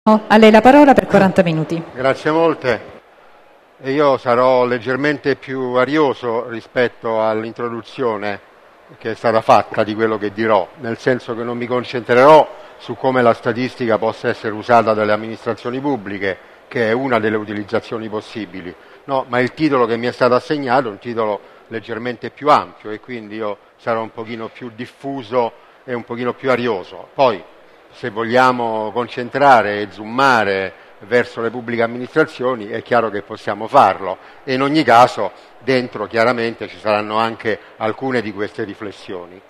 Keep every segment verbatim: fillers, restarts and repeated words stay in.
Oh, a lei la parola per quaranta minuti. Grazie molte. E io sarò leggermente più arioso rispetto all'introduzione che è stata fatta di quello che dirò, nel senso che non mi concentrerò su come la statistica possa essere usata dalle amministrazioni pubbliche, che è una delle utilizzazioni possibili, no, ma il titolo che mi è stato assegnato è un titolo leggermente più ampio e quindi io sarò un pochino più diffuso e un pochino più arioso. Poi, se vogliamo concentrare e zoomare verso le pubbliche amministrazioni, è chiaro che possiamo farlo e in ogni caso dentro chiaramente ci saranno anche alcune di queste riflessioni.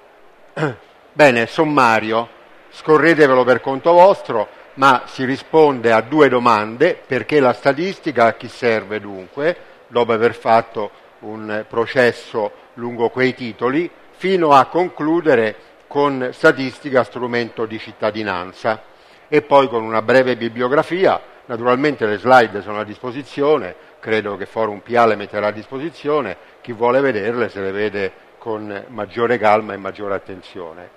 Bene, sommario, scorretevelo per conto vostro, ma si risponde a due domande: perché la statistica, a chi serve dunque, dopo aver fatto un processo lungo quei titoli, fino a concludere con statistica strumento di cittadinanza e poi con una breve bibliografia. Naturalmente le slide sono a disposizione, credo che Forum P A le metterà a disposizione, chi vuole vederle se le vede con maggiore calma e maggiore attenzione.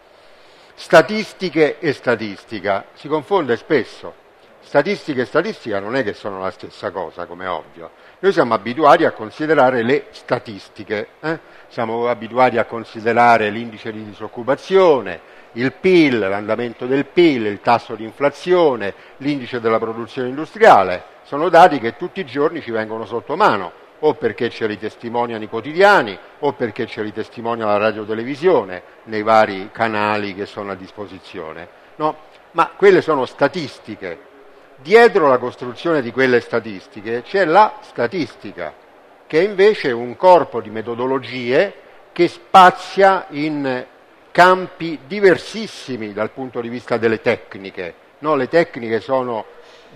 Statistiche e statistica, si confonde spesso. Statistica e statistica non è che sono la stessa cosa, come è ovvio. Noi siamo abituati a considerare le statistiche, eh? Siamo abituati a considerare l'indice di disoccupazione, il P I L, l'andamento del P I L, il tasso di inflazione, l'indice della produzione industriale. Sono dati che tutti i giorni ci vengono sotto mano, o perché ce li testimoniano i quotidiani, o perché ce li testimonia la radio-televisione nei vari canali che sono a disposizione, no? Ma quelle sono statistiche. Dietro la costruzione di quelle statistiche c'è la statistica, che è invece un corpo di metodologie che spazia in campi diversissimi dal punto di vista delle tecniche, no? Le tecniche sono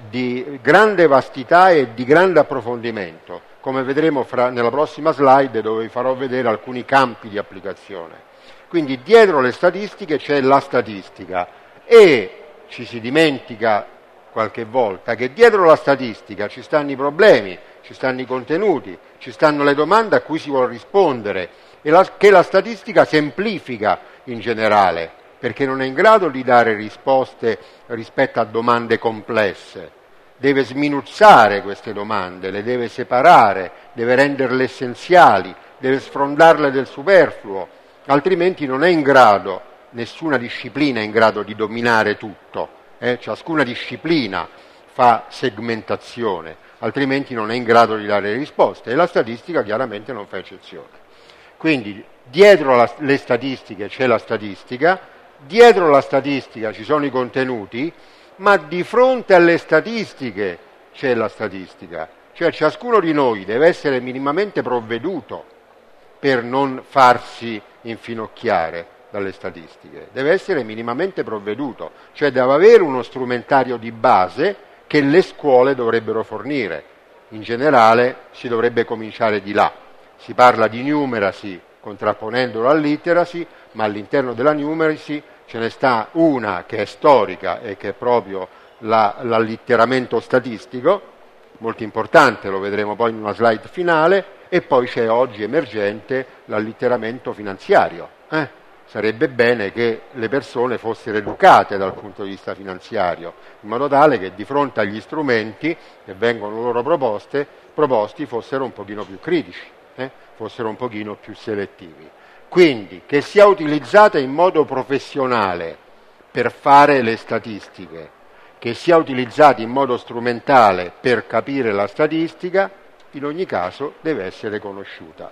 di grande vastità e di grande approfondimento, come vedremo fra, nella prossima slide, dove vi farò vedere alcuni campi di applicazione. Quindi dietro le statistiche c'è la statistica e ci si dimentica qualche volta che dietro la statistica ci stanno i problemi, ci stanno i contenuti, ci stanno le domande a cui si vuole rispondere e la, che la statistica semplifica in generale, perché non è in grado di dare risposte rispetto a domande complesse. Deve sminuzzare queste domande, le deve separare, deve renderle essenziali, deve sfrondarle del superfluo, altrimenti non è in grado, nessuna disciplina è in grado di dominare tutto. Eh, ciascuna disciplina fa segmentazione, altrimenti non è in grado di dare risposte e la statistica chiaramente non fa eccezione. Quindi dietro la, le statistiche c'è la statistica, dietro la statistica ci sono i contenuti, ma di fronte alle statistiche c'è la statistica, cioè ciascuno di noi deve essere minimamente provveduto per non farsi infinocchiare dalle statistiche, deve essere minimamente provveduto, cioè deve avere uno strumentario di base che le scuole dovrebbero fornire. In generale si dovrebbe cominciare di là. Si parla di numeracy contrapponendolo all'iteracy, ma all'interno della numeracy ce ne sta una che è storica e che è proprio la, l'allitteramento statistico, molto importante, lo vedremo poi in una slide finale, e poi c'è oggi emergente l'allitteramento finanziario. Eh? Sarebbe bene che le persone fossero educate dal punto di vista finanziario, in modo tale che di fronte agli strumenti che vengono loro proposte, proposti fossero un pochino più critici, eh? fossero un pochino più selettivi. Quindi che sia utilizzata in modo professionale per fare le statistiche, che sia utilizzata in modo strumentale per capire la statistica, in ogni caso deve essere conosciuta.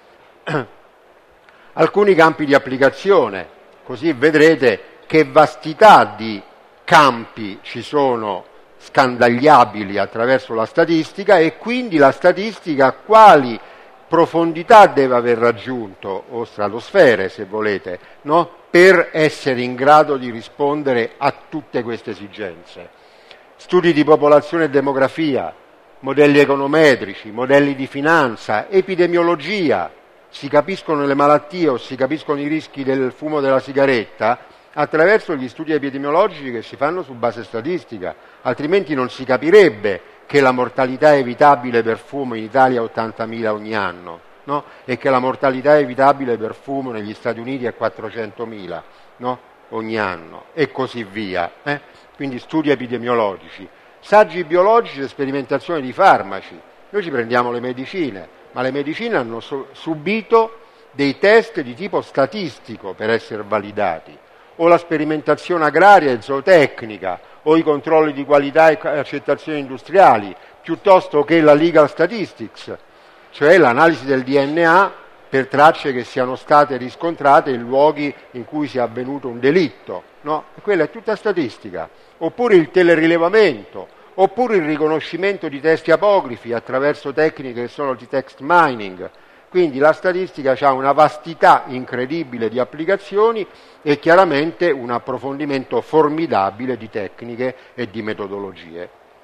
Alcuni campi di applicazione, così vedrete che vastità di campi ci sono scandagliabili attraverso la statistica e quindi la statistica quali profondità deve aver raggiunto, o stratosfere se volete, no? Per essere in grado di rispondere a tutte queste esigenze. Studi di popolazione e demografia, modelli econometrici, modelli di finanza, epidemiologia, si capiscono le malattie o si capiscono i rischi del fumo della sigaretta attraverso gli studi epidemiologici che si fanno su base statistica, altrimenti non si capirebbe che la mortalità evitabile per fumo in Italia è ottantamila ogni anno, no? E che la mortalità evitabile per fumo negli Stati Uniti è quattrocentomila, no? Ogni anno, e così via. Eh? quindi studi epidemiologici, saggi biologici e sperimentazione di farmaci. Noi ci prendiamo le medicine, ma le medicine hanno so- subito dei test di tipo statistico per essere validati, o la sperimentazione agraria e zootecnica, o i controlli di qualità e accettazioni industriali, piuttosto che la legal statistics, cioè l'analisi del D N A per tracce che siano state riscontrate in luoghi in cui sia avvenuto un delitto, no? E quella è tutta statistica. Oppure il telerilevamento, oppure il riconoscimento di testi apocrifi attraverso tecniche che sono di text mining. Quindi la statistica ha una vastità incredibile di applicazioni e chiaramente un approfondimento formidabile di tecniche e di metodologie.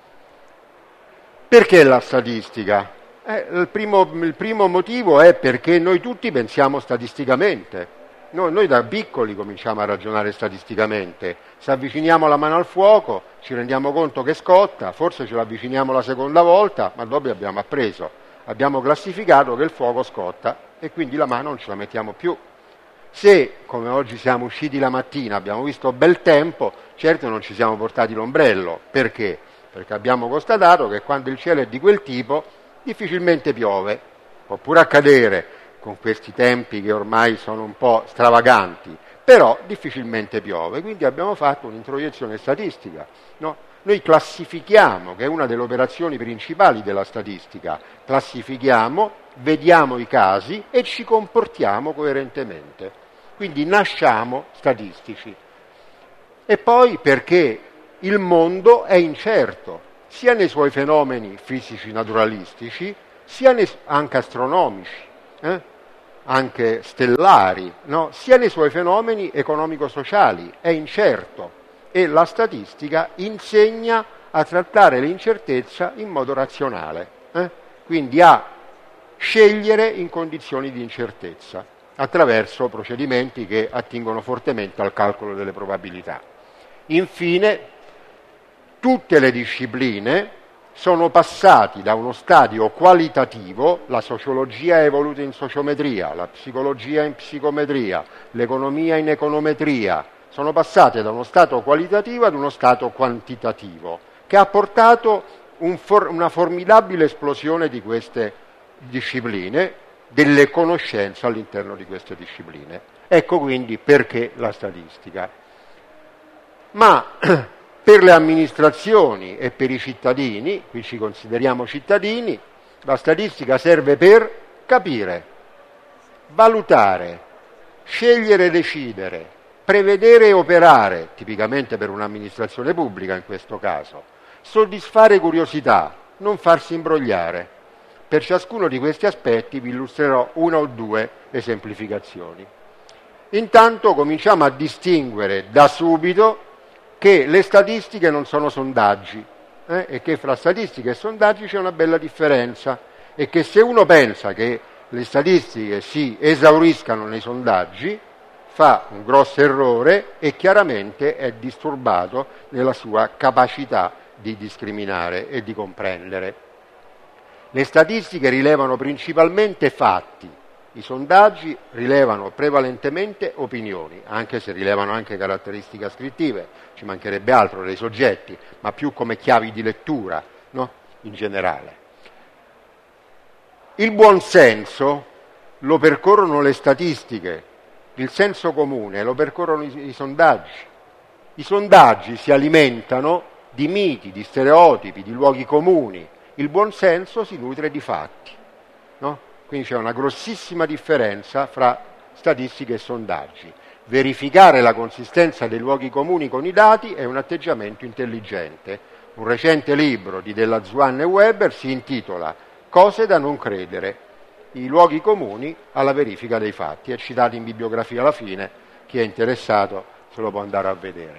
Perché la statistica? Eh, il, primo, il primo motivo è perché noi tutti pensiamo statisticamente. Noi, noi da piccoli cominciamo a ragionare statisticamente. Se avviciniamo la mano al fuoco ci rendiamo conto che scotta, forse ce l'avviciniamo la seconda volta, ma dopo abbiamo appreso. Abbiamo classificato che il fuoco scotta e quindi la mano non ce la mettiamo più. Se, come oggi siamo usciti la mattina, abbiamo visto bel tempo, certo non ci siamo portati l'ombrello. Perché? Perché abbiamo constatato che quando il cielo è di quel tipo difficilmente piove. Può pure accadere con questi tempi che ormai sono un po' stravaganti, però difficilmente piove. Quindi abbiamo fatto un'introiezione statistica, no? Noi classifichiamo, che è una delle operazioni principali della statistica, classifichiamo, vediamo i casi e ci comportiamo coerentemente. Quindi nasciamo statistici. E poi perché il mondo è incerto, sia nei suoi fenomeni fisici naturalistici, sia nei, anche astronomici, eh? anche stellari, no? sia nei suoi fenomeni economico-sociali, è incerto. E la statistica insegna a trattare l'incertezza in modo razionale, eh? quindi a scegliere in condizioni di incertezza, attraverso procedimenti che attingono fortemente al calcolo delle probabilità. Infine, tutte le discipline sono passati da uno stadio qualitativo, la sociologia è evoluta in sociometria, la psicologia in psicometria, l'economia in econometria, sono passate da uno stato qualitativo ad uno stato quantitativo, che ha portato un for- una formidabile esplosione di queste discipline, delle conoscenze all'interno di queste discipline. Ecco quindi perché la statistica. Ma per le amministrazioni e per i cittadini, qui ci consideriamo cittadini, la statistica serve per capire, valutare, scegliere e decidere, prevedere e operare, tipicamente per un'amministrazione pubblica in questo caso, soddisfare curiosità, non farsi imbrogliare. Per ciascuno di questi aspetti vi illustrerò una o due esemplificazioni. Intanto cominciamo a distinguere da subito che le statistiche non sono sondaggi eh, e che fra statistiche e sondaggi c'è una bella differenza e che se uno pensa che le statistiche si esauriscano nei sondaggi fa un grosso errore e chiaramente è disturbato nella sua capacità di discriminare e di comprendere. Le statistiche rilevano principalmente fatti, i sondaggi rilevano prevalentemente opinioni, anche se rilevano anche caratteristiche ascrittive, ci mancherebbe altro dei soggetti, ma più come chiavi di lettura, no? In generale. Il buon senso lo percorrono le statistiche, il senso comune lo percorrono i, i sondaggi. I sondaggi si alimentano di miti, di stereotipi, di luoghi comuni. Il buon senso si nutre di fatti, no? Quindi c'è una grossissima differenza fra statistiche e sondaggi. Verificare la consistenza dei luoghi comuni con i dati è un atteggiamento intelligente. Un recente libro di Della Zuan e Weber si intitola Cose da non credere, i luoghi comuni alla verifica dei fatti. È citato in bibliografia alla fine, chi è interessato se lo può andare a vedere.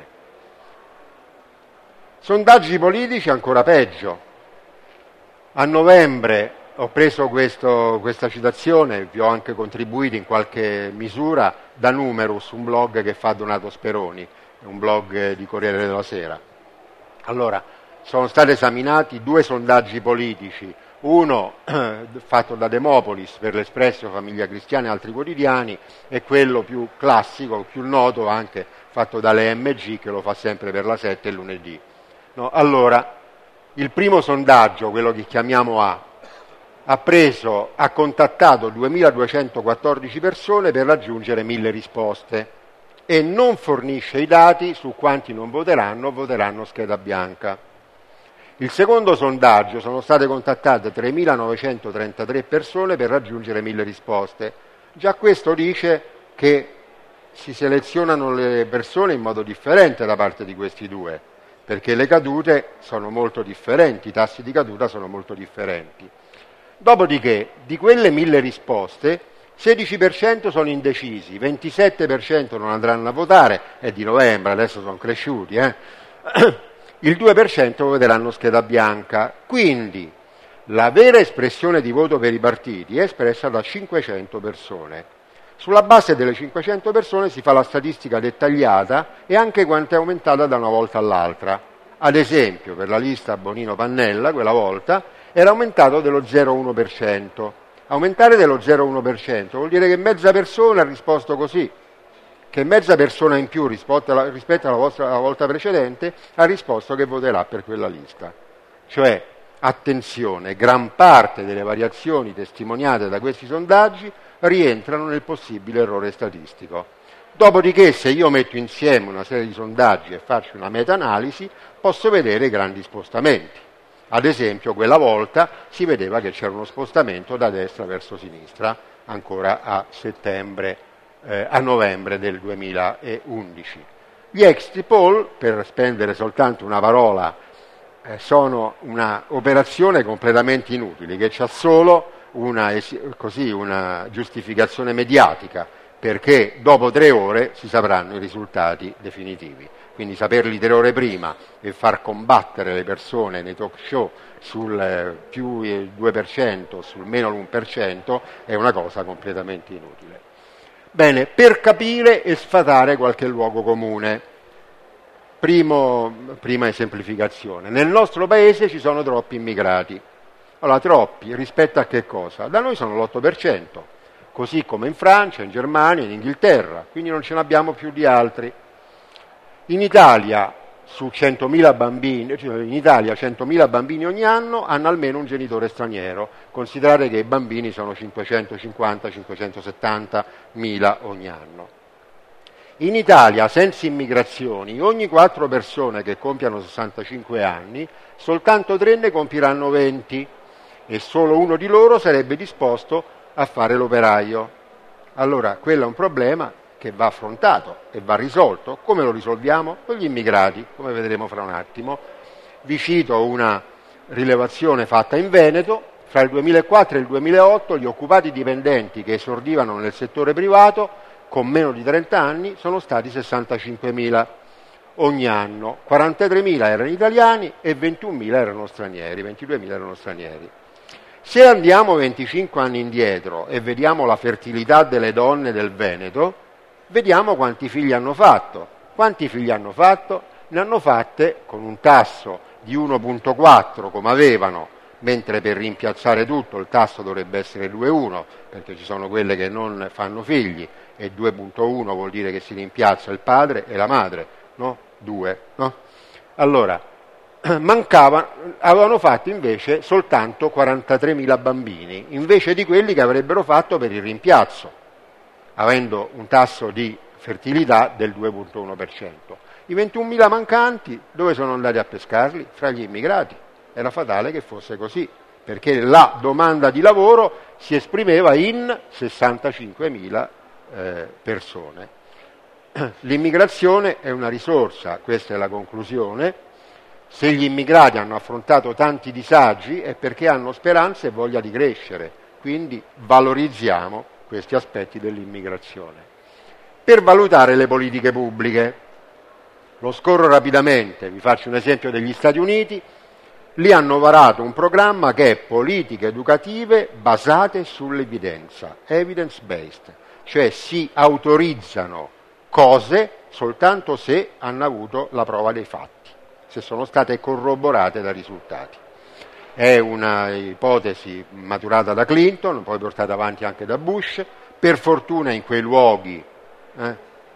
Sondaggi politici ancora peggio. A novembre ho preso questo, questa citazione, vi ho anche contribuito in qualche misura, da Numerus, un blog che fa Donato Speroni, un blog di Corriere della Sera. Allora, sono stati esaminati due sondaggi politici, uno fatto da Demopolis per l'Espresso, Famiglia Cristiana e altri quotidiani, e quello più classico, più noto anche, fatto dalle M G, che lo fa sempre per la sette il lunedì. No, allora, il primo sondaggio, quello che chiamiamo A, ha preso, ha contattato duemiladuecentoquattordici persone per raggiungere mille risposte e non fornisce i dati su quanti non voteranno o voteranno scheda bianca. Il secondo sondaggio sono state contattate tremilanovecentotrentatré persone per raggiungere mille risposte. Già questo dice che si selezionano le persone in modo differente da parte di questi due, perché le cadute sono molto differenti, i tassi di caduta sono molto differenti. Dopodiché, di quelle mille risposte, sedici per cento sono indecisi, ventisette per cento non andranno a votare, è di novembre, adesso sono cresciuti, eh? Il due per cento voteranno scheda bianca, quindi la vera espressione di voto per i partiti è espressa da cinquecento persone. Sulla base delle cinquecento persone si fa la statistica dettagliata e anche quanto è aumentata da una volta all'altra. Ad esempio, per la lista Bonino-Pannella, quella volta, era aumentato dello zero virgola uno per cento. Aumentare dello zero virgola uno per cento vuol dire che mezza persona ha risposto così, che mezza persona in più rispetto alla, rispetto alla, vostra, alla volta precedente ha risposto che voterà per quella lista. Cioè, attenzione, gran parte delle variazioni testimoniate da questi sondaggi rientrano nel possibile errore statistico. Dopodiché, se io metto insieme una serie di sondaggi e faccio una meta-analisi, posso vedere i grandi spostamenti. Ad esempio, quella volta si vedeva che c'era uno spostamento da destra verso sinistra, ancora a settembre, eh, a novembre del duemilaundici. Gli exit poll, per spendere soltanto una parola, eh, sono una operazione completamente inutile, che ha solo una, così, una giustificazione mediatica, perché dopo tre ore si sapranno i risultati definitivi. Quindi saperli tre ore prima e far combattere le persone nei talk show sul eh, più il due per cento, sul meno l'uno per cento, è una cosa completamente inutile. Bene, per capire e sfatare qualche luogo comune. Primo, prima esemplificazione. Nel nostro paese ci sono troppi immigrati. Allora, troppi rispetto a che cosa? Da noi sono l'otto per cento, così come in Francia, in Germania, in Inghilterra, quindi non ce ne abbiamo più di altri. In Italia, su centomila bambini, in Italia centomila bambini ogni anno hanno almeno un genitore straniero. Considerate che i bambini sono cinquecentocinquanta cinquecentosettanta mila ogni anno. In Italia, senza immigrazioni, ogni quattro persone che compiano sessantacinque anni, soltanto tre ne compiranno venti e solo uno di loro sarebbe disposto a fare l'operaio. Allora, quello è un problema che va affrontato e va risolto. Come lo risolviamo? Con gli immigrati, come vedremo fra un attimo. Vi cito una rilevazione fatta in Veneto: fra il duemilaquattro e il duemilaotto gli occupati dipendenti che esordivano nel settore privato con meno di trenta anni sono stati sessantacinquemila ogni anno, quarantatremila erano italiani e ventunomila erano stranieri, ventiduemila erano stranieri. Se andiamo venticinque anni indietro e vediamo la fertilità delle donne del Veneto, vediamo quanti figli hanno fatto. Quanti figli hanno fatto? Ne hanno fatte con un tasso di uno virgola quattro come avevano, mentre per rimpiazzare tutto il tasso dovrebbe essere due virgola uno, perché ci sono quelle che non fanno figli, e due virgola uno vuol dire che si rimpiazza il padre e la madre, no? Due, no? Allora, mancava, avevano fatto invece soltanto quarantatremila bambini, invece di quelli che avrebbero fatto per il rimpiazzo, avendo un tasso di fertilità del due virgola uno per cento. I ventunomila mancanti dove sono andati a pescarli? Fra gli immigrati. Era fatale che fosse così, perché la domanda di lavoro si esprimeva in sessantacinquemila eh, persone. L'immigrazione è una risorsa, questa è la conclusione. Se gli immigrati hanno affrontato tanti disagi è perché hanno speranza e voglia di crescere, quindi valorizziamo questi aspetti dell'immigrazione. Per valutare le politiche pubbliche, lo scorro rapidamente, vi faccio un esempio degli Stati Uniti. Lì hanno varato un programma che è politiche educative basate sull'evidenza, evidence-based, cioè si autorizzano cose soltanto se hanno avuto la prova dei fatti. queste sono state corroborate da risultati. È una ipotesi maturata da Clinton, poi portata avanti anche da Bush. Per fortuna in quei luoghi eh,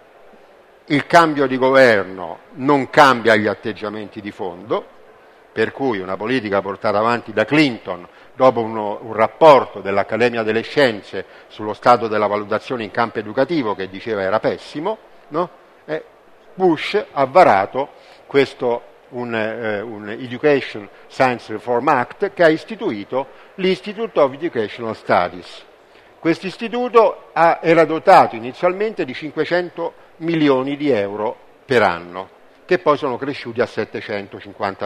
il cambio di governo non cambia gli atteggiamenti di fondo, per cui una politica portata avanti da Clinton dopo uno, un rapporto dell'Accademia delle Scienze sullo stato della valutazione in campo educativo che diceva era pessimo, no? E Bush ha varato questo un, eh, un Education Science Reform Act che ha istituito l'Institute of Educational Studies. Questo istituto ha, era dotato inizialmente di cinquecento milioni di euro per anno, che poi sono cresciuti a settecentocinquanta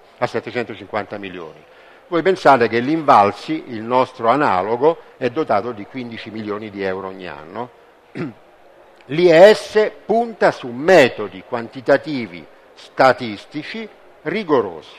milioni. Voi pensate che l'Invalsi, il nostro analogo, è dotato di quindici milioni di euro ogni anno. L'I E S punta su metodi quantitativi statistici rigorosi.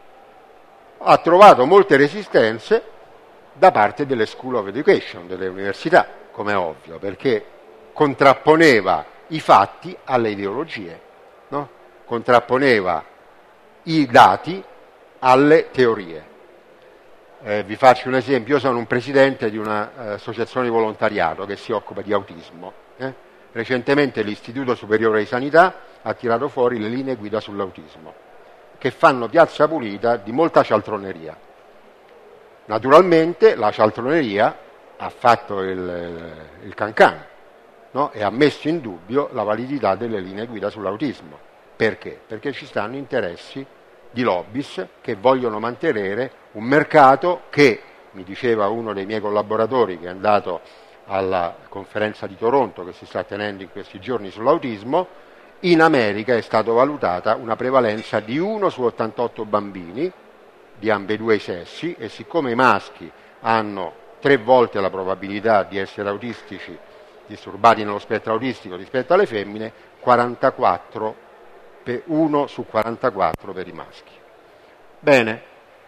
Ha trovato molte resistenze da parte delle School of Education, delle università, come è ovvio, perché contrapponeva i fatti alle ideologie, no? Contrapponeva i dati alle teorie. Eh, vi faccio un esempio: io sono un presidente di un'associazione di volontariato che si occupa di autismo. Eh? Recentemente l'Istituto Superiore di Sanità ha tirato fuori le linee guida sull'autismo, che fanno piazza pulita di molta cialtroneria. Naturalmente la cialtroneria ha fatto il, il cancan, no? E ha messo in dubbio la validità delle linee guida sull'autismo. Perché? Perché ci stanno interessi di lobbies che vogliono mantenere un mercato che, mi diceva uno dei miei collaboratori che è andato alla conferenza di Toronto che si sta tenendo in questi giorni sull'autismo, in America è stata valutata una prevalenza di uno su ottantotto bambini di ambedue i sessi, e siccome i maschi hanno tre volte la probabilità di essere autistici, disturbati nello spettro autistico rispetto alle femmine, quarantaquattro per uno su quarantaquattro per i maschi. Bene.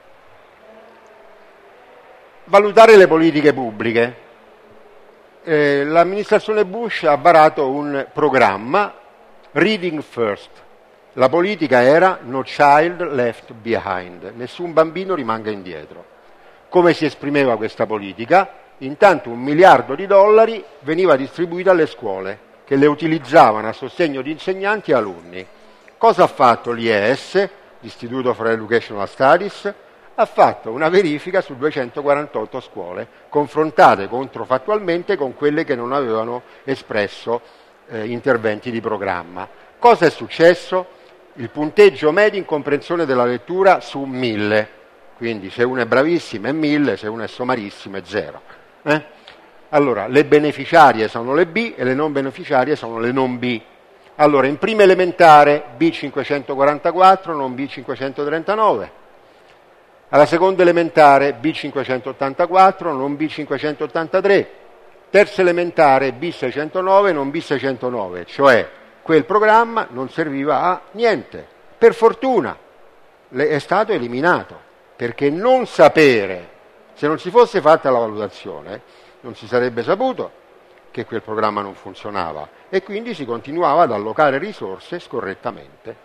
Valutare le politiche pubbliche. Eh, l'amministrazione Bush ha varato un programma, Reading First. La politica era No Child Left Behind, nessun bambino rimanga indietro. Come si esprimeva questa politica? Intanto un miliardo di dollari veniva distribuito alle scuole, che le utilizzavano a sostegno di insegnanti e alunni. Cosa ha fatto l'I E S, l'Istituto for Educational Studies? Ha fatto una verifica su duecentoquarantotto scuole, confrontate controfattualmente con quelle che non avevano espresso eh, interventi di programma. Cosa è successo? Il punteggio medio in comprensione della lettura su mille, quindi se uno è bravissimo è mille, se uno è somarissimo è zero. Eh? Allora, le beneficiarie sono le B e le non beneficiarie sono le non B. Allora, in prima elementare B cinquecentoquarantaquattro, non B cinquecentotrentanove. Alla seconda elementare B cinquecentottantaquattro, non B cinquecentottantatré. Terza elementare B seicentonove, non B seicentonove, cioè quel programma non serviva a niente. Per fortuna è stato eliminato, perché non sapere, se non si fosse fatta la valutazione, non si sarebbe saputo che quel programma non funzionava e quindi si continuava ad allocare risorse scorrettamente.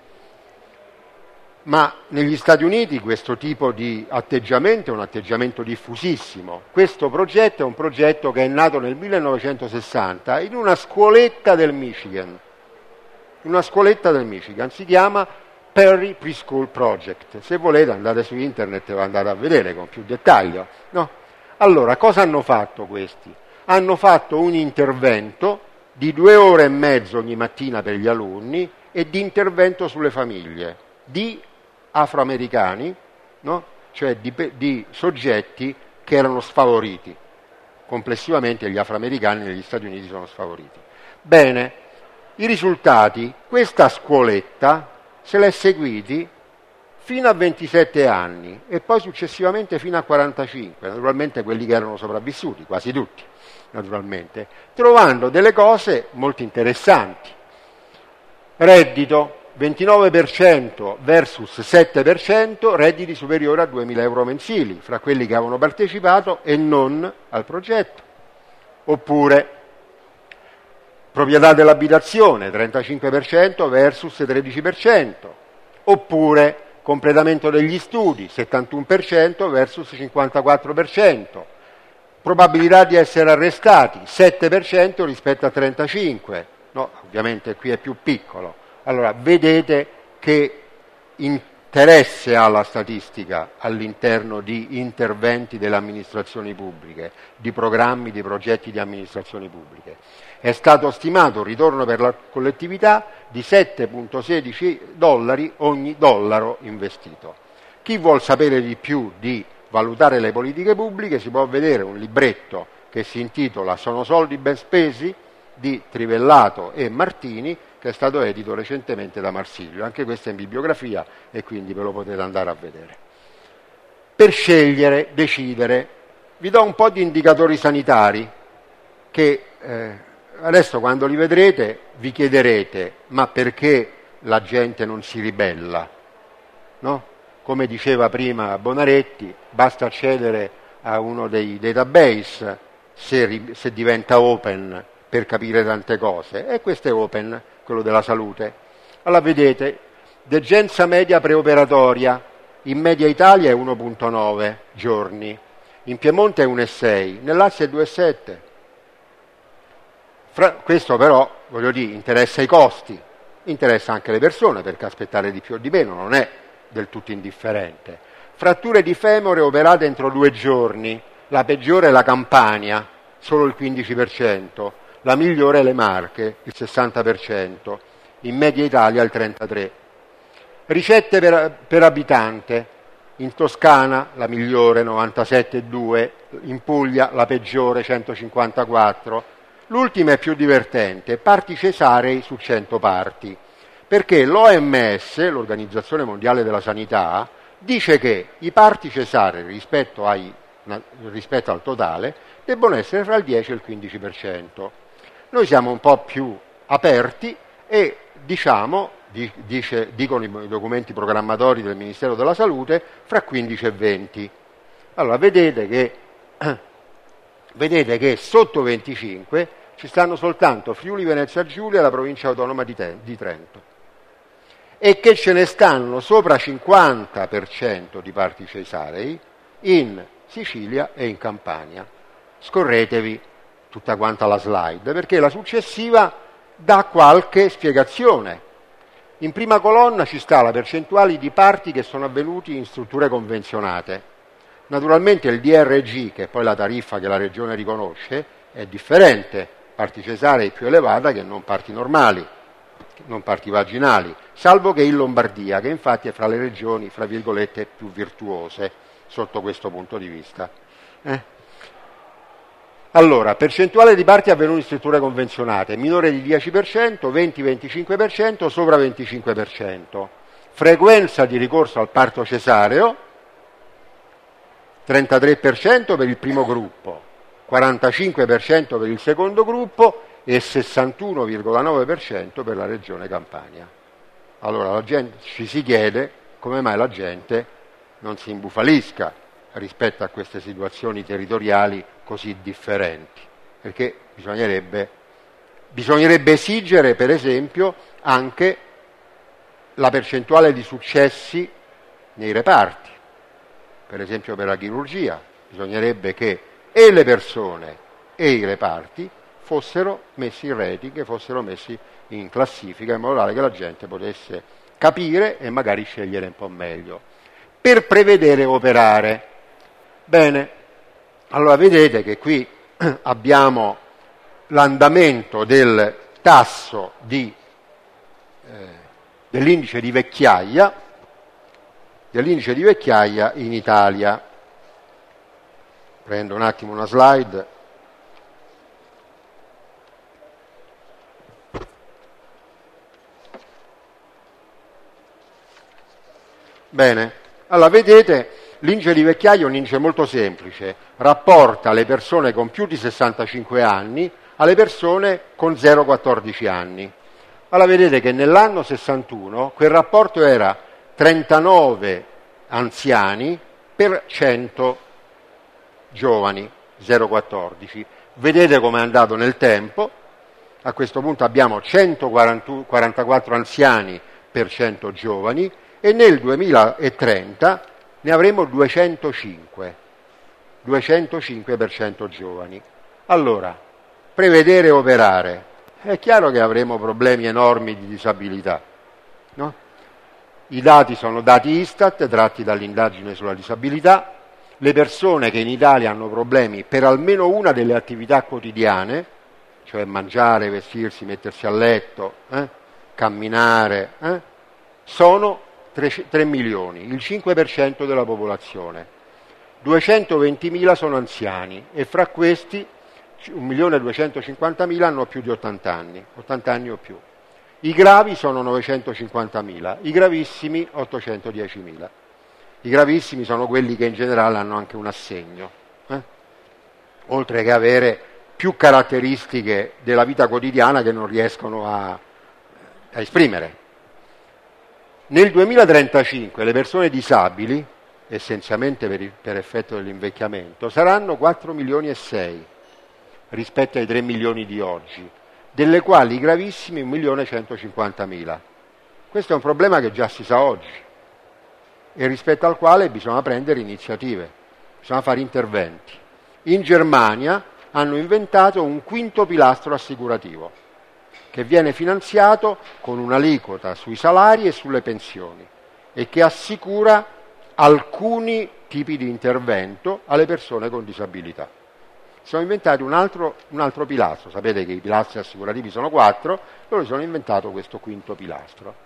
Ma negli Stati Uniti questo tipo di atteggiamento è un atteggiamento diffusissimo. Questo progetto è un progetto che è nato nel millenovecentosessanta in una scuoletta del Michigan. Una scuoletta del Michigan, si chiama Perry Preschool Project. Se volete andate su internet e andate a vedere con più dettaglio. No? Allora, cosa hanno fatto questi? Hanno fatto un intervento di due ore e mezzo ogni mattina per gli alunni e di intervento sulle famiglie di afroamericani, no? Cioè di, di soggetti che erano sfavoriti. Complessivamente gli afroamericani negli Stati Uniti sono sfavoriti. Bene, i risultati, questa scuoletta se l'è seguiti fino a ventisette anni e poi successivamente fino a quarantacinque, naturalmente quelli che erano sopravvissuti, quasi tutti, naturalmente, trovando delle cose molto interessanti. Reddito, ventinove per cento versus sette per cento, redditi superiori a duemila euro mensili, fra quelli che avevano partecipato e non al progetto. Oppure, proprietà dell'abitazione, trentacinque per cento versus tredici per cento. oppure completamento degli studi, settantuno per cento versus cinquantaquattro per cento, probabilità di essere arrestati, sette per cento rispetto a trentacinque per cento, no, ovviamente qui è più piccolo. Allora, vedete che interesse ha la statistica all'interno di interventi delle amministrazioni pubbliche, di programmi, di progetti di amministrazioni pubbliche. È stato stimato un ritorno per la collettività di sette virgola sedici dollari ogni dollaro investito. Chi vuol sapere di più di valutare le politiche pubbliche si può vedere un libretto che si intitola Sono soldi ben spesi di Trivellato e Martini, che è stato edito recentemente da Marsilio. Anche questo è in bibliografia e quindi ve lo potete andare a vedere. Per scegliere, decidere, vi do un po' di indicatori sanitari che eh, adesso quando li vedrete vi chiederete ma perché la gente non si ribella? No? Come diceva prima Bonaretti, basta accedere a uno dei database se, se diventa open per capire tante cose, e questo è open, quello della salute. Allora vedete, degenza media preoperatoria, in media Italia è uno virgola nove giorni, in Piemonte è uno virgola sei, nel Lazio è due virgola sette. Fra, questo però, voglio dire, interessa i costi, interessa anche le persone, perché aspettare di più o di meno non è del tutto indifferente. Fratture di femore operate entro due giorni, la peggiore è la Campania, solo il quindici per cento, la migliore è le Marche, il sessanta per cento, in media Italia il trentatré per cento. Ricette per, per abitante, in Toscana la migliore novantasette virgola due, in Puglia la peggiore centocinquantaquattro. L'ultima è più divertente, parti cesarei su cento parti, perché l'O M S, l'Organizzazione Mondiale della Sanità, dice che i parti cesarei rispetto, ai, rispetto al totale debbono essere fra il dieci e il quindici per cento. Noi siamo un po' più aperti e diciamo, dice, dicono i documenti programmatori del Ministero della Salute, fra quindici e venti. Allora vedete che, vedete che sotto venticinque ci stanno soltanto Friuli Venezia Giulia e la provincia autonoma di, Ten- di Trento, e che ce ne stanno sopra cinquanta per cento di parti cesarei in Sicilia e in Campania. Scorretevi tutta quanta la slide, perché la successiva dà qualche spiegazione. In prima colonna ci sta la percentuale di parti che sono avvenuti in strutture convenzionate. Naturalmente il D R G, che è poi la tariffa che la Regione riconosce, è differente, parti cesarei più elevata che non parti normali, non parti vaginali, salvo che in Lombardia, che infatti è fra le regioni, fra virgolette, più virtuose sotto questo punto di vista. Eh? Allora, percentuale di parti avvenute in strutture convenzionate, minore di dieci per cento, venti venticinque per cento, sopra venticinque per cento. Frequenza di ricorso al parto cesareo, trentatré per cento per il primo gruppo, quarantacinque per cento per il secondo gruppo e sessantuno virgola nove per cento per la regione Campania. Allora la gente, ci si chiede come mai la gente non si imbufalisca rispetto a queste situazioni territoriali così differenti, perché bisognerebbe, bisognerebbe esigere, per esempio, anche la percentuale di successi nei reparti. Per esempio per la chirurgia bisognerebbe che e le persone e i reparti fossero messi in rating, fossero messi in classifica, in modo tale che la gente potesse capire e magari scegliere un po' meglio. Per prevedere e operare. Bene, allora vedete che qui abbiamo l'andamento del tasso di, eh, dell'indice di vecchiaia, dell'indice di vecchiaia in Italia. Prendo un attimo una slide. Bene, allora vedete, l'indice di vecchiaia è un indice molto semplice, rapporta le persone con più di sessantacinque anni alle persone con zero quattordici anni. Allora vedete che nell'anno sessantuno quel rapporto era trentanove anziani per cento giovani, zero quattordici. Vedete come è andato nel tempo, a questo punto abbiamo centoquarantaquattro anziani per cento giovani e nel duemilatrenta ne avremo duecentocinque, duecentocinque per cento giovani. Allora, prevedere e operare, è chiaro che avremo problemi enormi di disabilità, no? I dati sono dati Istat, tratti dall'indagine sulla disabilità. Le persone che in Italia hanno problemi per almeno una delle attività quotidiane, cioè mangiare, vestirsi, mettersi a letto, eh, camminare, eh, sono tre milioni, il cinque per cento della popolazione. duecentoventimila sono anziani e fra questi un milione duecentocinquantamila hanno più di ottanta anni, ottanta anni o più. I gravi sono novecentocinquantamila, i gravissimi ottocentodiecimila. I gravissimi sono quelli che in generale hanno anche un assegno, eh? oltre che avere più caratteristiche della vita quotidiana che non riescono a, a esprimere. Nel duemilatrentacinque le persone disabili, essenzialmente per, il, per effetto dell'invecchiamento, saranno quattro milioni e sei rispetto ai tre milioni di oggi, delle quali i gravissimi un milione centocinquantamila. Questo è un problema che già si sa oggi e rispetto al quale bisogna prendere iniziative, bisogna fare interventi. In Germania hanno inventato un quinto pilastro assicurativo che viene finanziato con un'aliquota sui salari e sulle pensioni e che assicura alcuni tipi di intervento alle persone con disabilità. Sono inventati un altro, un altro pilastro, sapete che i pilastri assicurativi sono quattro, loro si sono inventato questo quinto pilastro.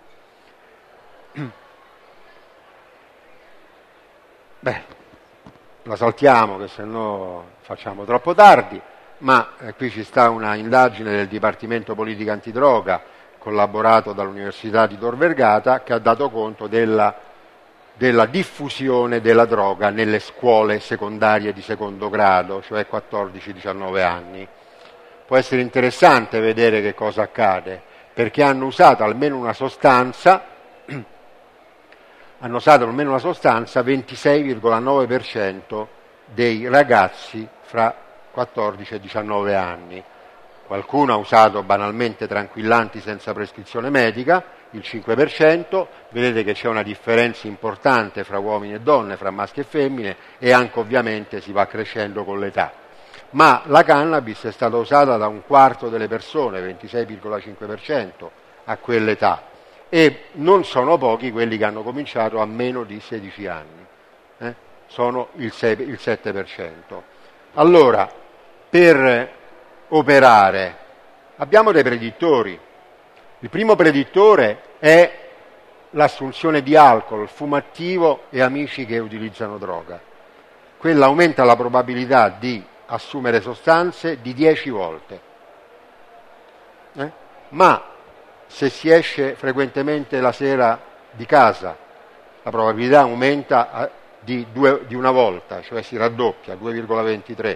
Beh, la saltiamo che se no facciamo troppo tardi, ma eh, qui ci sta una indagine del Dipartimento Politica Antidroga, collaborato dall'Università di Tor Vergata, che ha dato conto della, della diffusione della droga nelle scuole secondarie di secondo grado, cioè quattordici diciannove anni. Può essere interessante vedere che cosa accade, perché hanno usato almeno una sostanza hanno usato almeno una sostanza ventisei virgola nove per cento dei ragazzi fra quattordici e diciannove anni. Qualcuno ha usato banalmente tranquillanti senza prescrizione medica, il cinque per cento, vedete che c'è una differenza importante fra uomini e donne, fra maschi e femmine, e anche ovviamente si va crescendo con l'età. Ma la cannabis è stata usata da un quarto delle persone, ventisei virgola cinque per cento, a quell'età. E non sono pochi quelli che hanno cominciato a meno di sedici anni, eh? sono il, sei, il sette per cento. Allora, per operare abbiamo dei predittori. Il primo predittore è l'assunzione di alcol, fumo attivo e amici che utilizzano droga. Quella aumenta la probabilità di assumere sostanze di dieci volte. Eh? Ma se si esce frequentemente la sera di casa, la probabilità aumenta di, due, di una volta, cioè si raddoppia, due virgola ventitré.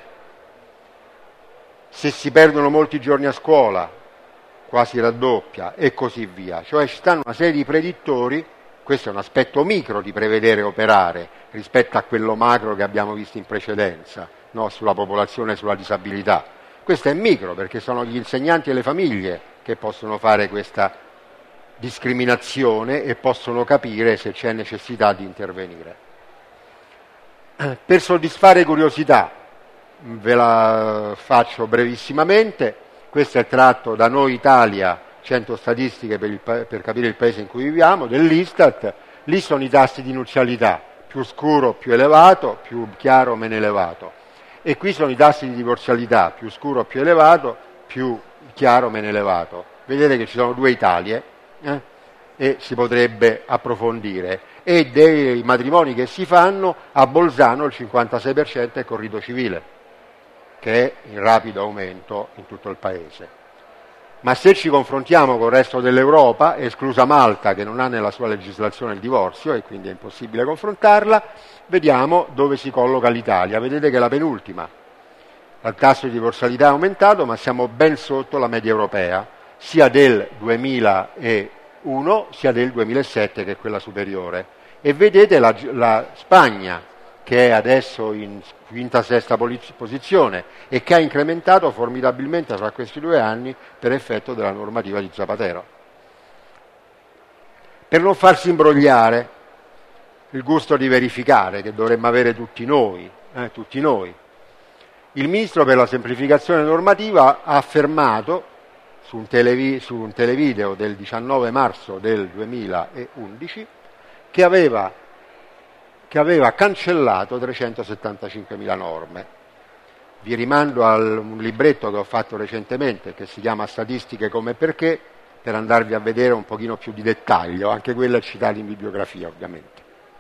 Se si perdono molti giorni a scuola, quasi raddoppia, e così via. Cioè ci stanno una serie di predittori, questo è un aspetto micro di prevedere e operare, rispetto a quello macro che abbiamo visto in precedenza, no? Sulla popolazione e sulla disabilità. Questo è micro, perché sono gli insegnanti e le famiglie che possono fare questa discriminazione e possono capire se c'è necessità di intervenire. Per soddisfare curiosità, ve la faccio brevissimamente, questo è tratto da Noi Italia, cento statistiche per, il, per capire il paese in cui viviamo, dell'Istat. Lì sono i tassi di nuzialità, più scuro più elevato, più chiaro meno elevato. E qui sono i tassi di divorzialità, più scuro più elevato, più chiaro meno elevato. Vedete che ci sono due Italie eh? e si potrebbe approfondire. E dei matrimoni che si fanno a Bolzano il cinquantasei per cento è con rito civile, che è in rapido aumento in tutto il paese. Ma se ci confrontiamo con il resto dell'Europa, esclusa Malta che non ha nella sua legislazione il divorzio e quindi è impossibile confrontarla, vediamo dove si colloca l'Italia. Vedete che è la penultima. Il tasso di divorzialità è aumentato, ma siamo ben sotto la media europea, sia del duemilauno sia del duemilasette, che è quella superiore. E vedete la, la Spagna, che è adesso in quinta sesta posizione e che ha incrementato formidabilmente fra questi due anni per effetto della normativa di Zapatero. Per non farsi imbrogliare, il gusto di verificare che dovremmo avere tutti noi, eh, tutti noi, il Ministro per la semplificazione normativa ha affermato su un, televi- su un televideo del diciannove marzo del duemilaundici che aveva, che aveva cancellato trecentosettantacinquemila norme. Vi rimando a un libretto che ho fatto recentemente che si chiama Statistiche come e perché, per andarvi a vedere un pochino più di dettaglio, anche quello è citato in bibliografia ovviamente,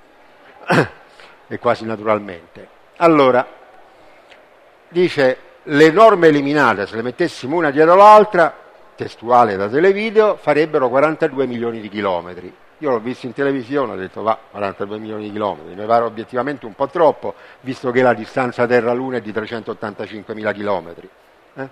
e quasi naturalmente. Allora, dice, le norme eliminate, se le mettessimo una dietro l'altra, testuale da televideo, farebbero quarantadue milioni di chilometri. Io l'ho visto in televisione, ho detto va, quarantadue milioni di chilometri, mi pare obiettivamente un po' troppo, visto che la distanza Terra-Luna è di trecentottantacinquemila chilometri. Eh?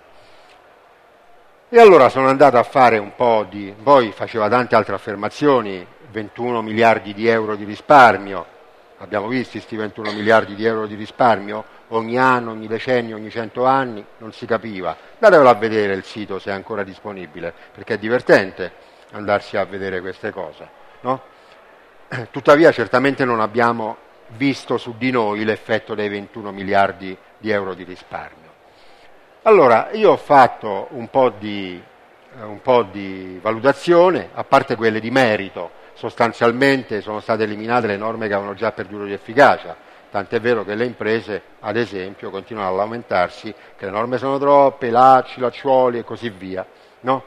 E allora sono andato a fare un po' di... poi faceva tante altre affermazioni, ventuno miliardi di euro di risparmio, abbiamo visto questi ventuno miliardi di euro di risparmio, ogni anno, ogni decennio, ogni cento anni, non si capiva. Andatevelo a vedere il sito se è ancora disponibile, perché è divertente andarsi a vedere queste cose. No? Tuttavia certamente non abbiamo visto su di noi l'effetto dei ventuno miliardi di euro di risparmio. Allora, io ho fatto un po' di, un po' di valutazione, a parte quelle di merito, sostanzialmente sono state eliminate le norme che avevano già perduto di efficacia, tant'è vero che le imprese, ad esempio, continuano a lamentarsi che le norme sono troppe, lacci, lacciuoli e così via, no?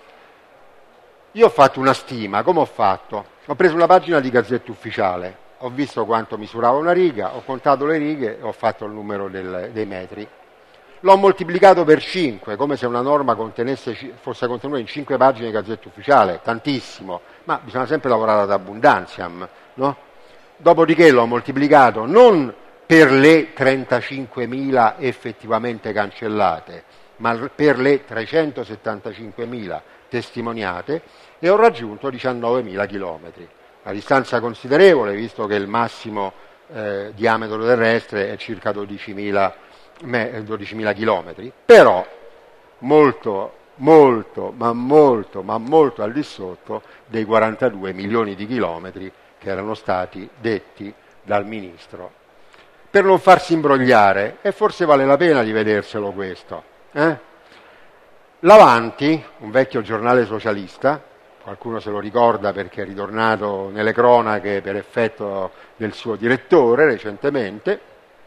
Io ho fatto una stima, come ho fatto? Ho preso una pagina di Gazzetta Ufficiale, ho visto quanto misurava una riga, ho contato le righe e ho fatto il numero del, dei metri. L'ho moltiplicato per cinque, come se una norma contenesse, fosse contenuta in cinque pagine di Gazzetta Ufficiale, tantissimo, ma bisogna sempre lavorare ad abbondantiam, no? Dopodiché l'ho moltiplicato non per le trentacinquemila effettivamente cancellate, ma per le trecentosettantacinquemila testimoniate, e ho raggiunto diciannovemila chilometri. Una distanza considerevole, visto che il massimo eh, diametro terrestre è circa dodicimila chilometri, però molto, molto, ma molto, ma molto al di sotto dei quarantadue milioni di chilometri che erano stati detti dal Ministro. Per non farsi imbrogliare, e forse vale la pena di vederselo questo, eh? L'Avanti, un vecchio giornale socialista, qualcuno se lo ricorda perché è ritornato nelle cronache per effetto del suo direttore recentemente,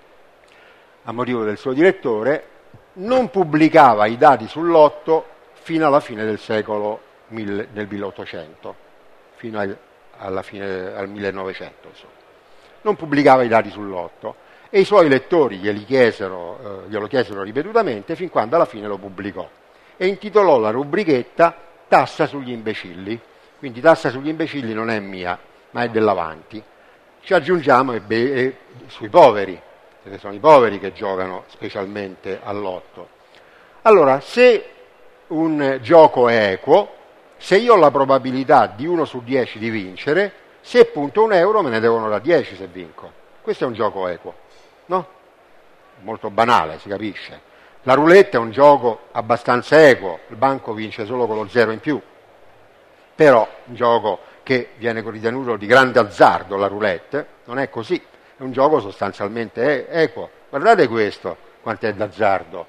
a motivo del suo direttore, non pubblicava i dati sull'otto fino alla fine del secolo mille, del milleottocento, fino ai, alla fine, al millenovecento. Insomma. Non pubblicava i dati sull'otto e i suoi lettori glieli chiesero, eh, glielo chiesero ripetutamente fin quando alla fine lo pubblicò. E intitolò la rubrichetta Tassa sugli imbecilli. Quindi tassa sugli imbecilli non è mia, ma è dell'Avanti. Ci aggiungiamo e be- e sui poveri, perché sono i poveri che giocano specialmente all'otto. Allora, se un gioco è equo, se io ho la probabilità di uno su dieci di vincere, se punto un euro me ne devono da dieci se vinco. Questo è un gioco equo, no? Molto banale, si capisce. La roulette è un gioco abbastanza equo, il banco vince solo con lo zero in più, però un gioco che viene ritenuto di grande azzardo, la roulette, non è così, è un gioco sostanzialmente equo. Guardate questo, quanto è d'azzardo.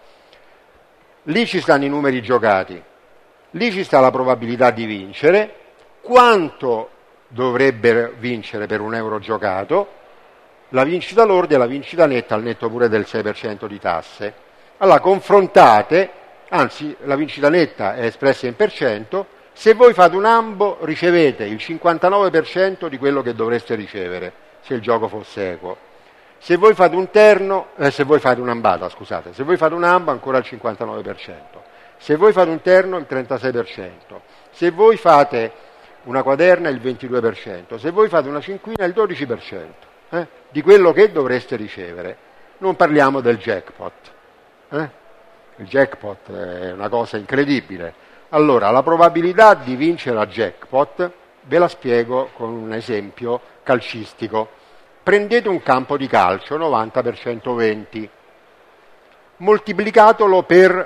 Lì ci stanno i numeri giocati, lì ci sta la probabilità di vincere, quanto dovrebbe vincere per un euro giocato, la vincita lorda e la vincita netta al netto pure del sei per cento di tasse. Allora confrontate, anzi la vincita netta è espressa in percento, se voi fate un ambo ricevete il cinquantanove per cento di quello che dovreste ricevere se il gioco fosse equo. Se voi fate un terno, eh, se voi fate un'ambata, scusate, se voi fate un ambo ancora il cinquantanove per cento, se voi fate un terno il trentasei per cento, se voi fate una quaderna il ventidue per cento, se voi fate una cinquina il dodici per cento eh, di quello che dovreste ricevere. Non parliamo del jackpot. Eh? Il jackpot è una cosa incredibile. Allora, la probabilità di vincere a jackpot ve la spiego con un esempio calcistico. Prendete un campo di calcio, novanta per centoventi, moltiplicatelo per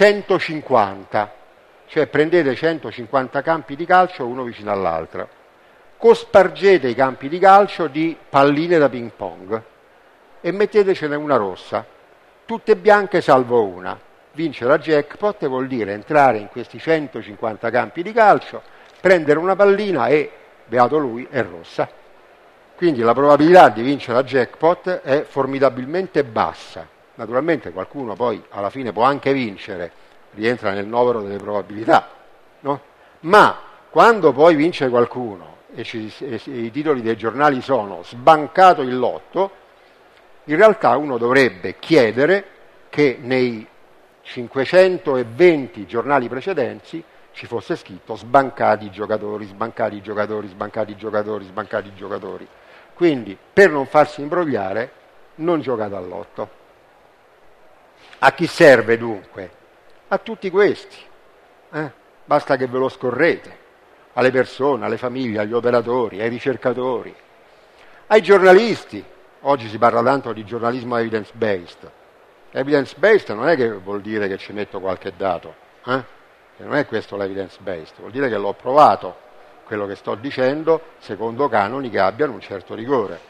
centocinquanta, cioè prendete centocinquanta campi di calcio uno vicino all'altro. cospargete i campi di calcio di palline da ping pong e mettetecene una rossa, tutte bianche salvo una. Vince la jackpot vuol dire entrare in questi centocinquanta campi di calcio, prendere una pallina e, beato lui, è rossa. Quindi la probabilità di vincere la jackpot è formidabilmente bassa. Naturalmente qualcuno poi alla fine può anche vincere, rientra nel novero delle probabilità, no? Ma quando poi vince qualcuno e, ci, e i titoli dei giornali sono sbancato il lotto, in realtà uno dovrebbe chiedere che nei cinquecentoventi giornali precedenti ci fosse scritto sbancati giocatori, sbancati giocatori, sbancati giocatori, sbancati giocatori. Quindi, per non farsi imbrogliare, non giocate al lotto. A chi serve dunque? A tutti questi. Eh? Basta che ve lo scorrete. Alle persone, alle famiglie, agli operatori, ai ricercatori, ai giornalisti. Oggi si parla tanto di giornalismo evidence-based. Evidence-based non è che vuol dire che ci metto qualche dato, eh? Non è questo l'evidence-based, vuol dire che l'ho provato, quello che sto dicendo, secondo canoni che abbiano un certo rigore.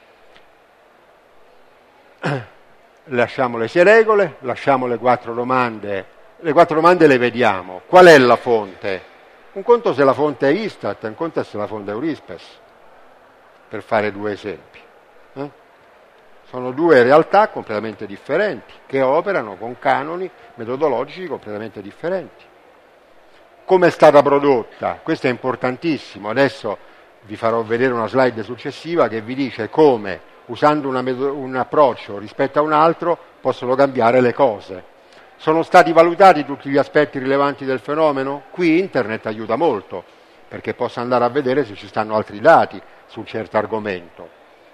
Lasciamo le sei regole, lasciamo le quattro domande. Le quattro domande le vediamo. Qual è la fonte? Un conto se la fonte è Istat, un conto se la fonte è Eurispes, per fare due esempi. Eh? Sono due realtà completamente differenti, che operano con canoni metodologici completamente differenti. Come è stata prodotta? Questo è importantissimo. Adesso vi farò vedere una slide successiva che vi dice come, usando una meto- un approccio rispetto a un altro, possono cambiare le cose. Sono stati valutati tutti gli aspetti rilevanti del fenomeno? Qui Internet aiuta molto, perché posso andare a vedere se ci stanno altri dati su un certo argomento.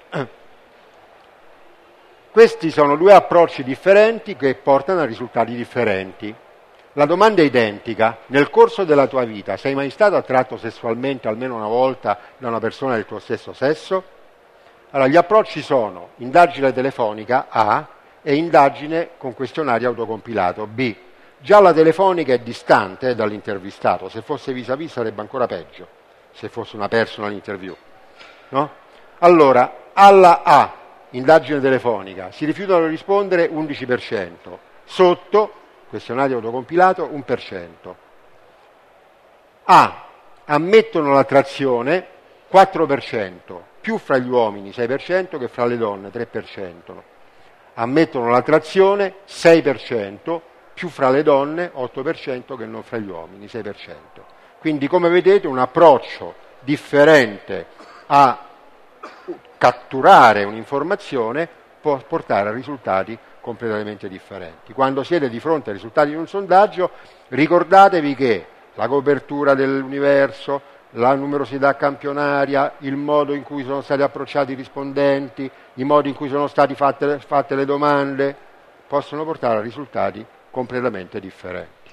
Questi sono due approcci differenti che portano a risultati differenti. La domanda è identica. Nel corso della tua vita sei mai stato attratto sessualmente almeno una volta da una persona del tuo stesso sesso? Allora, gli approcci sono indagine telefonica A e indagine con questionario autocompilato B. Già la telefonica è distante eh, dall'intervistato. Se fosse vis-à-vis sarebbe ancora peggio, se fosse una personal interview, no? Allora, alla A, indagine telefonica, si rifiutano di rispondere undici per cento, sotto, questionario autocompilato, uno per cento. A, ammettono l'attrazione, quattro per cento, più fra gli uomini, sei per cento, che fra le donne, tre per cento. Ammettono l'attrazione, sei per cento, più fra le donne, otto per cento, che non fra gli uomini, sei per cento. Quindi, come vedete, un approccio differente a catturare un'informazione può portare a risultati completamente differenti. Quando siete di fronte ai risultati di un sondaggio, ricordatevi che la copertura dell'universo, la numerosità campionaria, il modo in cui sono stati approcciati i rispondenti, i modi in cui sono state fatte, fatte le domande, possono portare a risultati completamente differenti.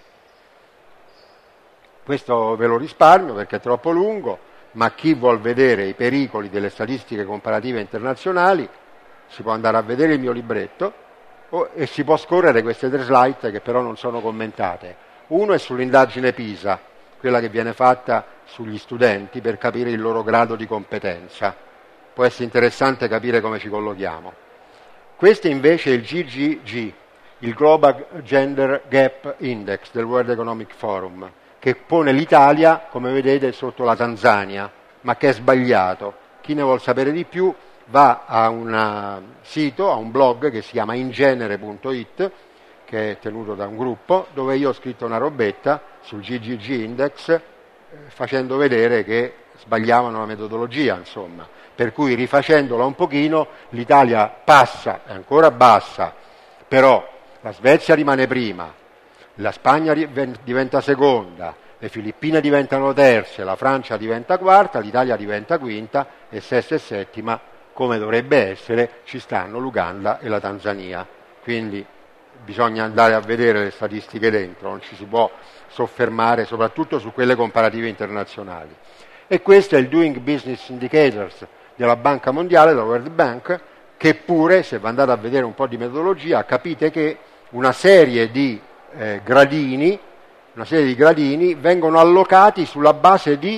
Questo ve lo risparmio perché è troppo lungo, ma chi vuol vedere i pericoli delle statistiche comparative internazionali si può andare a vedere il mio libretto e si può scorrere queste tre slide che però non sono commentate. Uno è sull'indagine PISA, quella che viene fatta sugli studenti per capire il loro grado di competenza. Può essere interessante capire come ci collochiamo. Questo invece è il G G G, il Global Gender Gap Index del World Economic Forum, che pone l'Italia, come vedete, sotto la Tanzania, ma che è sbagliato. Chi ne vuol sapere di più va a un sito, a un blog che si chiama ingenere punto it, che è tenuto da un gruppo, dove io ho scritto una robetta sul G G G Index, eh, facendo vedere che sbagliavano la metodologia, insomma. Per cui, rifacendola un pochino, l'Italia passa, è ancora bassa, però la Svezia rimane prima, la Spagna diventa seconda, le Filippine diventano terze, la Francia diventa quarta, l'Italia diventa quinta e sesta e settima, come dovrebbe essere, ci stanno l'Uganda e la Tanzania. Quindi bisogna andare a vedere le statistiche dentro, non ci si può soffermare soprattutto su quelle comparative internazionali. E questo è il Doing Business Indicators della Banca Mondiale, della World Bank, che pure, se andate a vedere un po' di metodologia, capite che una serie di eh, gradini, una serie di gradini vengono allocati sulla base di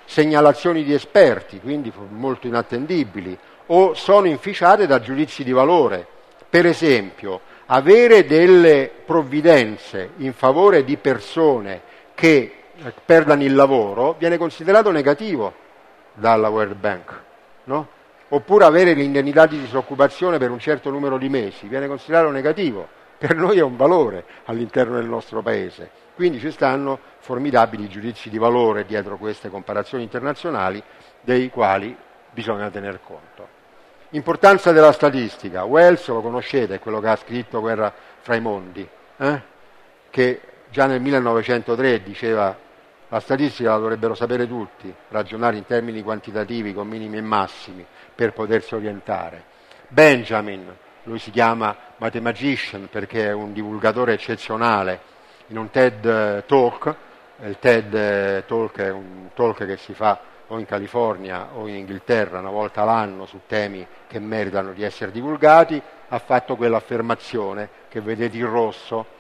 segnalazioni di esperti, quindi molto inattendibili, o sono inficiate da giudizi di valore. Per esempio, avere delle provvidenze in favore di persone che perdano il lavoro viene considerato negativo dalla World Bank, no? Oppure avere l'indennità di disoccupazione per un certo numero di mesi viene considerato negativo. Per noi è un valore all'interno del nostro Paese. Quindi ci stanno formidabili giudizi di valore dietro queste comparazioni internazionali, dei quali bisogna tener conto. Importanza della statistica. Wells, lo conoscete, è quello che ha scritto Guerra fra i mondi, eh? che già nel millenovecentotre diceva: la statistica la dovrebbero sapere tutti, ragionare in termini quantitativi con minimi e massimi per potersi orientare. Benjamin, lui si chiama Mathemagician perché è un divulgatore eccezionale, in un TED Talk, il TED Talk è un talk che si fa o in California o in Inghilterra una volta l'anno su temi che meritano di essere divulgati, ha fatto quell'affermazione che vedete in rosso.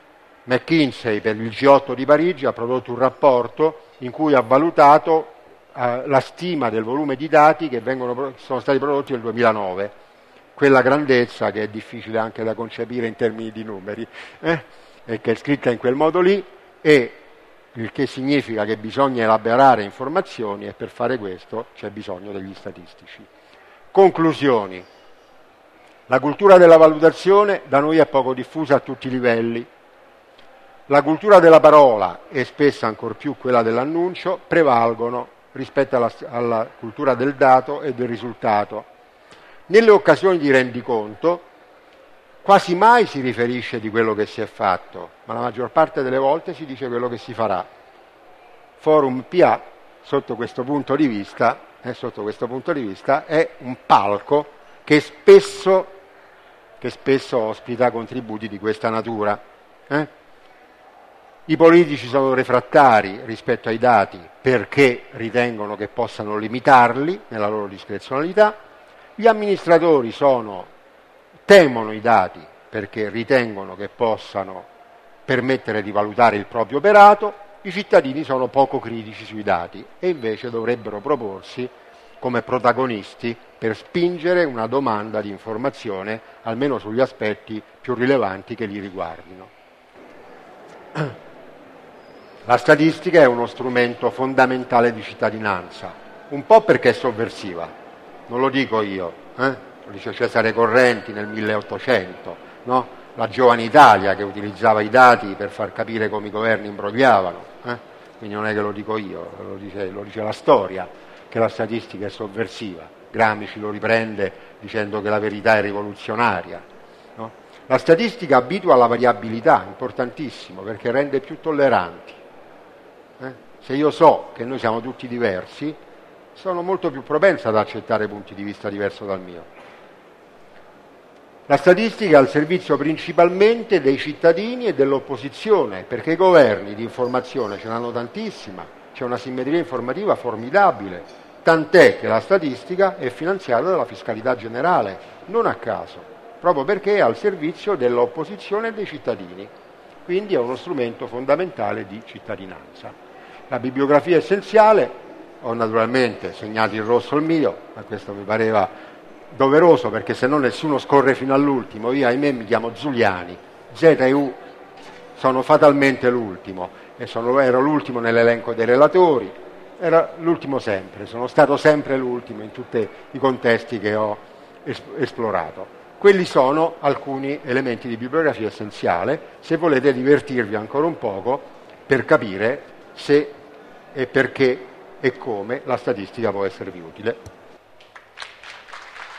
McKinsey per il G otto di Parigi ha prodotto un rapporto in cui ha valutato eh, la stima del volume di dati che vengono, sono stati prodotti nel duemilanove, quella grandezza che è difficile anche da concepire in termini di numeri, eh? e che è scritta in quel modo lì, e il che significa che bisogna elaborare informazioni e per fare questo c'è bisogno degli statistici. Conclusioni. La cultura della valutazione da noi è poco diffusa a tutti i livelli. La cultura della parola e spesso ancor più quella dell'annuncio prevalgono rispetto alla, alla cultura del dato e del risultato. Nelle occasioni di rendiconto quasi mai si riferisce di quello che si è fatto, ma la maggior parte delle volte si dice quello che si farà. Forum P A, sotto questo punto di vista, eh, sotto questo punto di vista, è un palco che spesso, che spesso ospita contributi di questa natura. Eh? I politici sono refrattari rispetto ai dati perché ritengono che possano limitarli nella loro discrezionalità. Gli amministratori sono, temono i dati perché ritengono che possano permettere di valutare il proprio operato. I cittadini sono poco critici sui dati e invece dovrebbero proporsi come protagonisti per spingere una domanda di informazione almeno sugli aspetti più rilevanti che li riguardino. La statistica è uno strumento fondamentale di cittadinanza, un po' perché è sovversiva, non lo dico io, eh? Lo dice Cesare Correnti nel milleottocento, no? La giovane Italia che utilizzava i dati per far capire come i governi imbrogliavano, eh? Quindi non è che lo dico io, lo dice, lo dice la storia, che la statistica è sovversiva. Gramsci lo riprende dicendo che la verità è rivoluzionaria, no? La statistica abitua alla variabilità, importantissimo, perché rende più tolleranti. Eh? Se io so che noi siamo tutti diversi, sono molto più propenso ad accettare punti di vista diversi dal mio. La statistica è al servizio principalmente dei cittadini e dell'opposizione, perché i governi di informazione ce n'hanno tantissima, c'è una simmetria informativa formidabile, tant'è che la statistica è finanziata dalla fiscalità generale, non a caso, proprio perché è al servizio dell'opposizione e dei cittadini, quindi è uno strumento fondamentale di cittadinanza. La bibliografia essenziale, ho naturalmente segnato in rosso il mio, ma questo mi pareva doveroso perché se no nessuno scorre fino all'ultimo. Io, ahimè, mi chiamo Zuliani, Z e U sono fatalmente l'ultimo e sono, ero l'ultimo nell'elenco dei relatori, era l'ultimo sempre, sono stato sempre l'ultimo in tutti i contesti che ho es- esplorato. Quelli sono alcuni elementi di bibliografia essenziale, se volete divertirvi ancora un poco per capire se e perché e come la statistica può esservi utile.